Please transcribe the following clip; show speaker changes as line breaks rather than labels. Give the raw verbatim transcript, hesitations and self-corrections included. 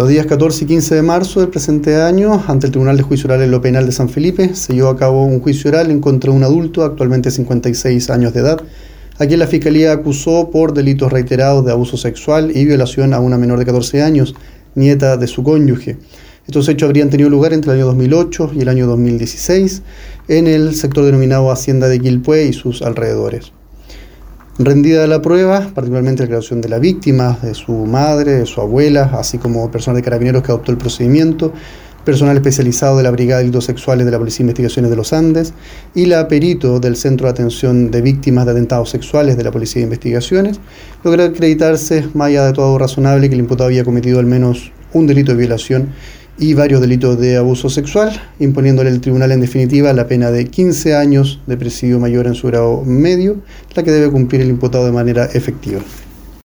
Los días catorce y quince de marzo del presente año, ante el Tribunal de Juicio Oral en lo Penal de San Felipe, se llevó a cabo un juicio oral en contra de un adulto, actualmente cincuenta y seis años de edad, a quien la Fiscalía acusó por delitos reiterados de abuso sexual y violación a una menor de catorce años, nieta de su cónyuge. Estos hechos habrían tenido lugar entre el año dos mil ocho y el año dos mil dieciséis en el sector denominado Hacienda de Quilpué y sus alrededores. Rendida la prueba, particularmente la declaración de la víctima, de su madre, de su abuela, así como personal de carabineros que adoptó el procedimiento, personal especializado de la Brigada de Delitos Sexuales de la Policía de Investigaciones de los Andes y la perito del Centro de Atención de Víctimas de Atentados Sexuales de la Policía de Investigaciones, logra acreditarse, más allá de todo razonable, que el imputado había cometido al menos un delito de violación y varios delitos de abuso sexual, imponiéndole al tribunal en definitiva la pena de quince años de presidio mayor en su grado medio, la que debe cumplir el imputado de manera efectiva.